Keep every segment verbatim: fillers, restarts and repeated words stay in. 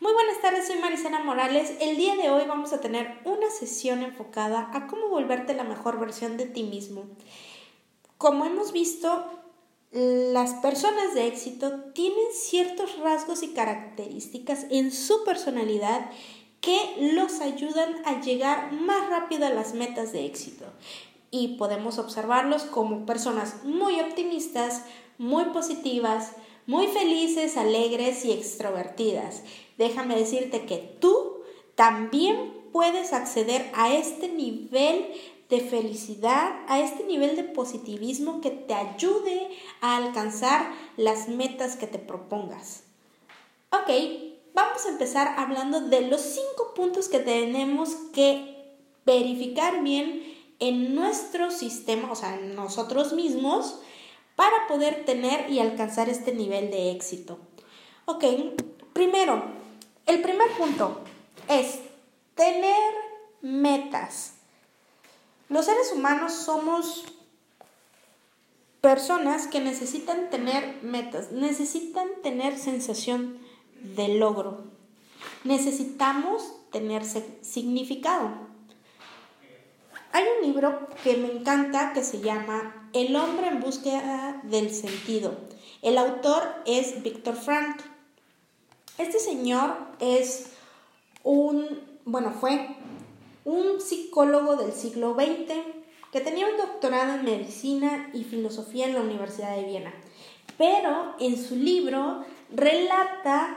Muy buenas tardes, soy Marisela Morales. El día de hoy vamos a tener una sesión enfocada a cómo volverte la mejor versión de ti mismo. Como hemos visto, las personas de éxito tienen ciertos rasgos y características en su personalidad que los ayudan a llegar más rápido a las metas de éxito. Y podemos observarlos como personas muy optimistas, muy positivas, muy felices, alegres y extrovertidas. Déjame decirte que tú también puedes acceder a este nivel de felicidad, a este nivel de positivismo que te ayude a alcanzar las metas que te propongas. Ok, vamos a empezar hablando de los cinco puntos que tenemos que verificar bien en nuestro sistema, o sea, en nosotros mismos, para poder tener y alcanzar este nivel de éxito. Ok, primero, el primer punto es tener metas. Los seres humanos somos personas que necesitan tener metas, necesitan tener sensación de logro, necesitamos tener significado. Hay un libro que me encanta que se llama El hombre en búsqueda del sentido. El autor es Viktor Frankl. Este señor es un, bueno, fue un psicólogo del siglo veinte que tenía un doctorado en medicina y filosofía en la Universidad de Viena. Pero en su libro relata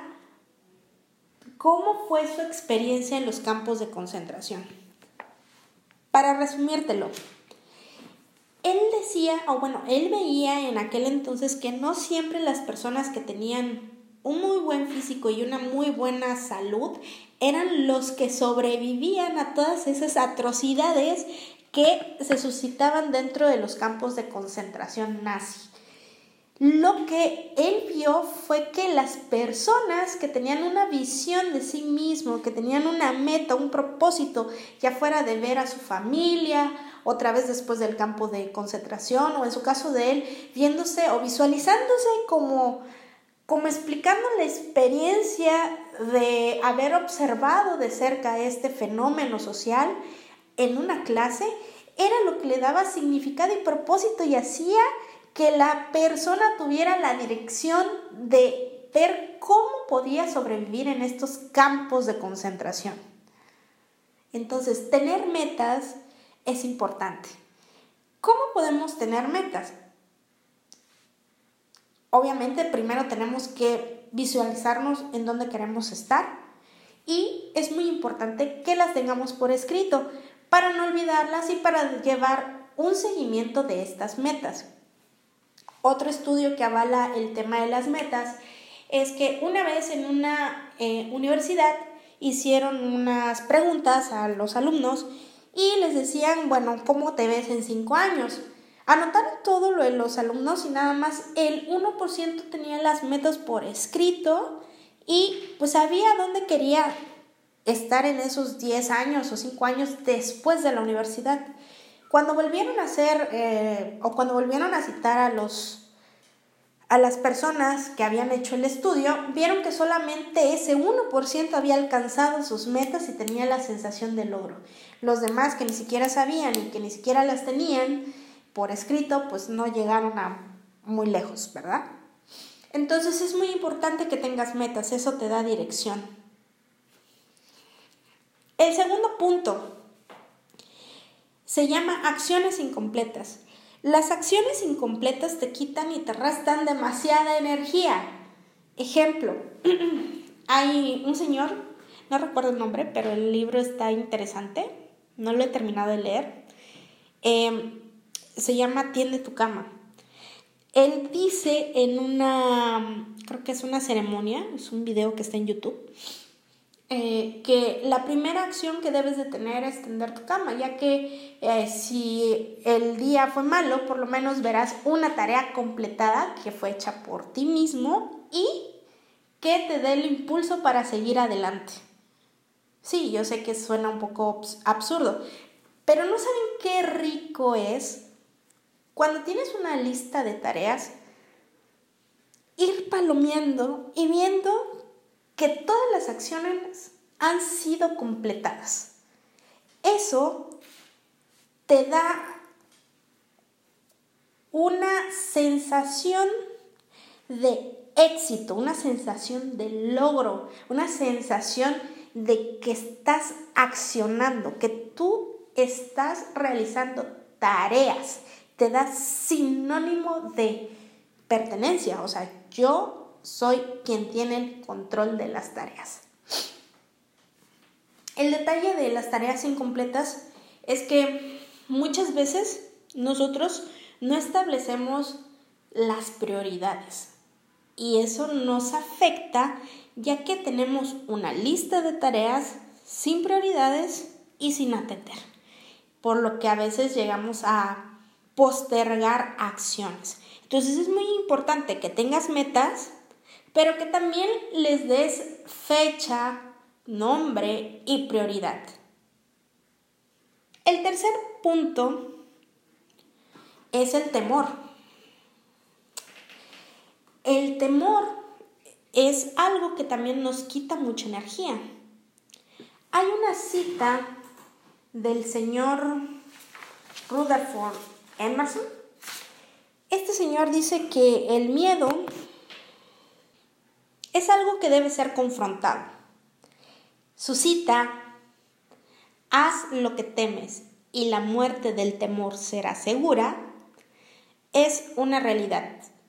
cómo fue su experiencia en los campos de concentración. Para resumírtelo, él decía, o bueno, él veía en aquel entonces que no siempre las personas que tenían un muy buen físico y una muy buena salud eran los que sobrevivían a todas esas atrocidades que se suscitaban dentro de los campos de concentración nazi. Lo que él vio fue que las personas que tenían una visión de sí mismo, que tenían una meta, un propósito, ya fuera de ver a su familia, otra vez después del campo de concentración, o en su caso de él, viéndose o visualizándose como, como explicando la experiencia de haber observado de cerca este fenómeno social en una clase, era lo que le daba significado y propósito y hacía que la persona tuviera la dirección de ver cómo podía sobrevivir en estos campos de concentración. Entonces, tener metas es importante. ¿Cómo podemos tener metas? Obviamente, primero tenemos que visualizarnos en dónde queremos estar y es muy importante que las tengamos por escrito para no olvidarlas y para llevar un seguimiento de estas metas. Otro estudio que avala el tema de las metas es que una vez en una eh, universidad hicieron unas preguntas a los alumnos y les decían, bueno, ¿cómo te ves en cinco años? Anotaron todo lo de los alumnos y nada más el uno por ciento tenía las metas por escrito y pues sabía dónde quería estar en esos diez años o cinco años después de la universidad. Cuando volvieron a hacer eh, o cuando volvieron a citar a los a las personas que habían hecho el estudio, vieron que solamente ese uno por ciento había alcanzado sus metas y tenía la sensación de logro. Los demás que ni siquiera sabían y que ni siquiera las tenían por escrito, pues no llegaron a muy lejos, ¿verdad? Entonces es muy importante que tengas metas, eso te da dirección. El segundo punto se llama acciones incompletas. Las acciones incompletas te quitan y te restan demasiada energía. Ejemplo, hay un señor, no recuerdo el nombre, pero el libro está interesante, no lo he terminado de leer, eh, se llama Tiende tu cama. Él dice en una, creo que es una ceremonia, es un video que está en YouTube, Eh, que la primera acción que debes de tener es tender tu cama, ya que eh, si el día fue malo, por lo menos verás una tarea completada que fue hecha por ti mismo y que te dé el impulso para seguir adelante. Sí, yo sé que suena un poco absurdo, pero ¿no saben qué rico es cuando tienes una lista de tareas ir palomeando y viendo que todas las acciones han sido completadas. Eso te da una sensación de éxito, una sensación de logro, una sensación de que estás accionando, que tú estás realizando tareas. Te da sinónimo de pertenencia, o sea, yo soy quien tiene el control de las tareas. El detalle de las tareas incompletas es que muchas veces nosotros no establecemos las prioridades y eso nos afecta ya que tenemos una lista de tareas sin prioridades y sin atender, por lo que a veces llegamos a postergar acciones. Entonces es muy importante que tengas metas, pero que también les des fecha, nombre y prioridad. El tercer punto es el temor. El temor es algo que también nos quita mucha energía. Hay una cita del señor Rutherford Emerson. Este señor dice que el miedo es algo que debe ser confrontado. Su cita: haz lo que temes y la muerte del temor será segura, es una realidad.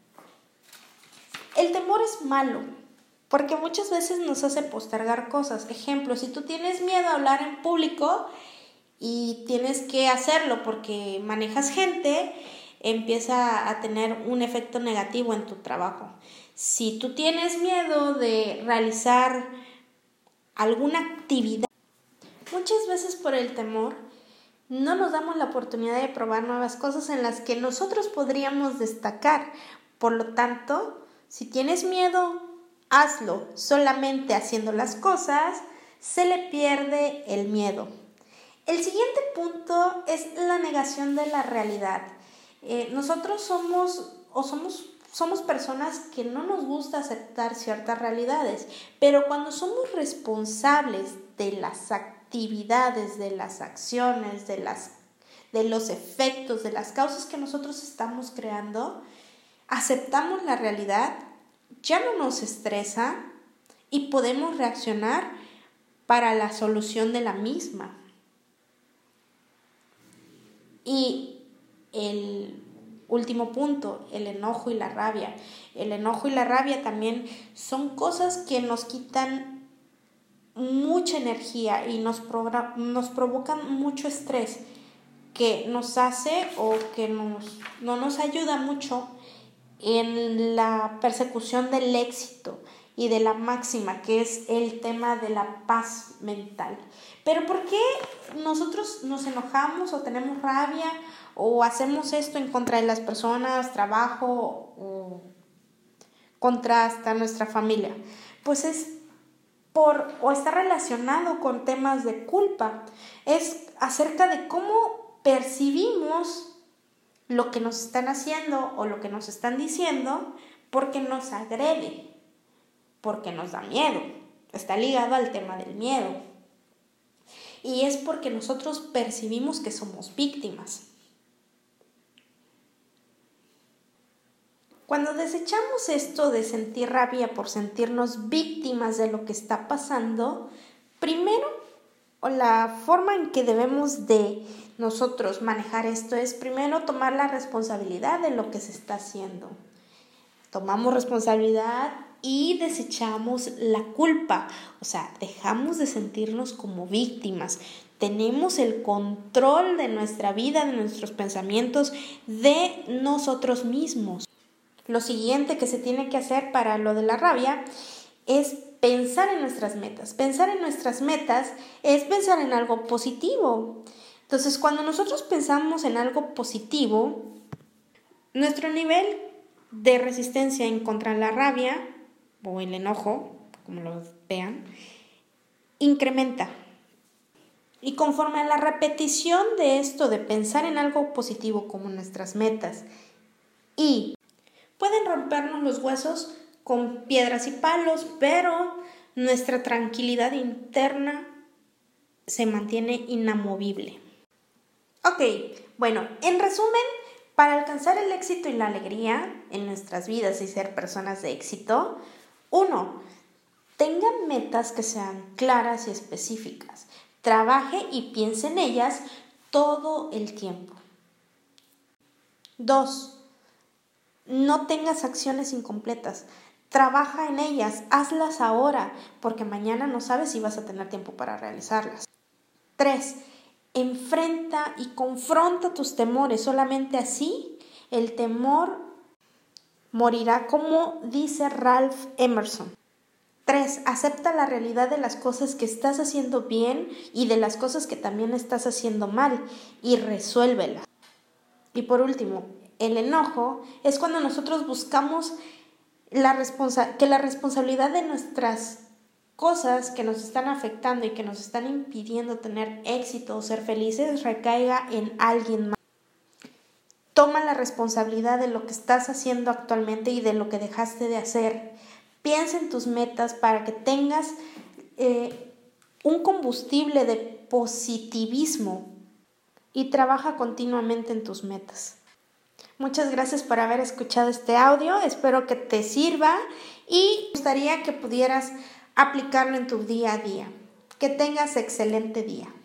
El temor es malo porque muchas veces nos hace postergar cosas. Ejemplo, si tú tienes miedo a hablar en público y tienes que hacerlo porque manejas gente, empieza a tener un efecto negativo en tu trabajo. Si tú tienes miedo de realizar alguna actividad, muchas veces por el temor no nos damos la oportunidad de probar nuevas cosas en las que nosotros podríamos destacar. Por lo tanto, si tienes miedo, hazlo. Solamente haciendo las cosas se le pierde el miedo. El siguiente punto es la negación de la realidad. Eh, nosotros somos o somos Somos personas que no nos gusta aceptar ciertas realidades, pero cuando somos responsables de las actividades, de las acciones, de, las, de los efectos, de las causas que nosotros estamos creando, aceptamos la realidad, ya no nos estresa y podemos reaccionar para la solución de la misma. Y el último punto, el enojo y la rabia. El enojo y la rabia también son cosas que nos quitan mucha energía y nos, progra- nos provocan mucho estrés, que nos hace o que nos, no nos ayuda mucho en la persecución del éxito y de la máxima, que es el tema de la paz mental. Pero ¿por qué nosotros nos enojamos o tenemos rabia o hacemos esto en contra de las personas, trabajo o contra hasta nuestra familia? Pues es por o está relacionado con temas de culpa. Es acerca de cómo percibimos lo que nos están haciendo o lo que nos están diciendo, porque nos agrede, porque nos da miedo. Está ligado al tema del miedo. Y es porque nosotros percibimos que somos víctimas. Cuando desechamos esto de sentir rabia por sentirnos víctimas de lo que está pasando, primero, o la forma en que debemos de nosotros manejar esto es primero tomar la responsabilidad de lo que se está haciendo. Tomamos responsabilidad y desechamos la culpa, o sea, dejamos de sentirnos como víctimas. Tenemos el control de nuestra vida, de nuestros pensamientos, de nosotros mismos. Lo siguiente que se tiene que hacer para lo de la rabia es pensar en nuestras metas. Pensar en nuestras metas es pensar en algo positivo. Entonces, cuando nosotros pensamos en algo positivo, nuestro nivel de resistencia en contra de la rabia o el enojo, como lo vean, incrementa. Y conforme a la repetición de esto, de pensar en algo positivo como nuestras metas, y pueden rompernos los huesos con piedras y palos, pero nuestra tranquilidad interna se mantiene inamovible. Ok, bueno, en resumen, para alcanzar el éxito y la alegría en nuestras vidas y ser personas de éxito, uno, tenga metas que sean claras y específicas. Trabaje y piense en ellas todo el tiempo. Dos, no tengas acciones incompletas. Trabaja en ellas, hazlas ahora, porque mañana no sabes si vas a tener tiempo para realizarlas. Tres, enfrenta y confronta tus temores. Solamente así el temor morirá, como dice Ralph Emerson. Tres, acepta la realidad de las cosas que estás haciendo bien y de las cosas que también estás haciendo mal y resuélvelas. Y por último, el enojo es cuando nosotros buscamos la responsa- que la responsabilidad de nuestras cosas que nos están afectando y que nos están impidiendo tener éxito o ser felices recaiga en alguien más. Toma la responsabilidad de lo que estás haciendo actualmente y de lo que dejaste de hacer. Piensa en tus metas para que tengas eh, un combustible de positivismo y trabaja continuamente en tus metas. Muchas gracias por haber escuchado este audio, espero que te sirva y me gustaría que pudieras aplicarlo en tu día a día. Que tengas excelente día.